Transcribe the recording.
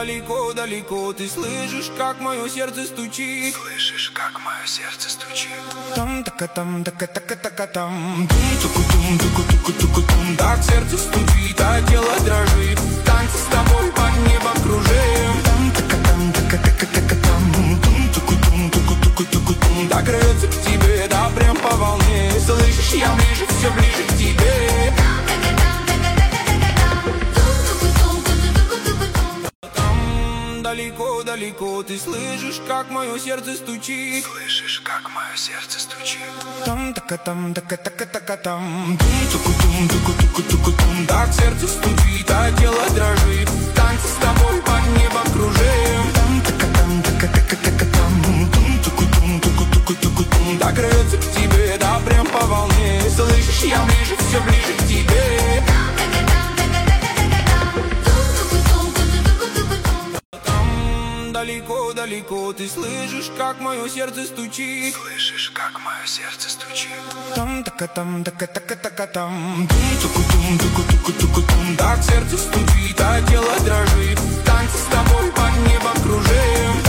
далеко-далеко ты слышишь, как мое сердце стучит. Слышишь, как мое сердце стучит. Там така там така така така там тум туку туку туку тум. Так сердце стучит, а тело дрожит. Танцы с тобой под небом кружим. Там така така така там туку туку туку тум. Так рвется к тебе, да прям по волне. Слышишь, я ближе, все ближе к тебе. Далеко-далеко ты слышишь, как мое сердце стучит. Слышишь, как мое сердце стучит. Там така така там туку тум. Так сердце стучит, а тело дрожит. Танцы с тобой под небом кружим. Там така там туку тум. Так рвется к тебе, да прям по волне. Слышишь, я ближе, все ближе к тебе. Далеко-далеко ты слышишь, как мое сердце стучит. Слышишь, как мое сердце стучит. Там така там туку тум. Так сердце стучит, а тело дрожит.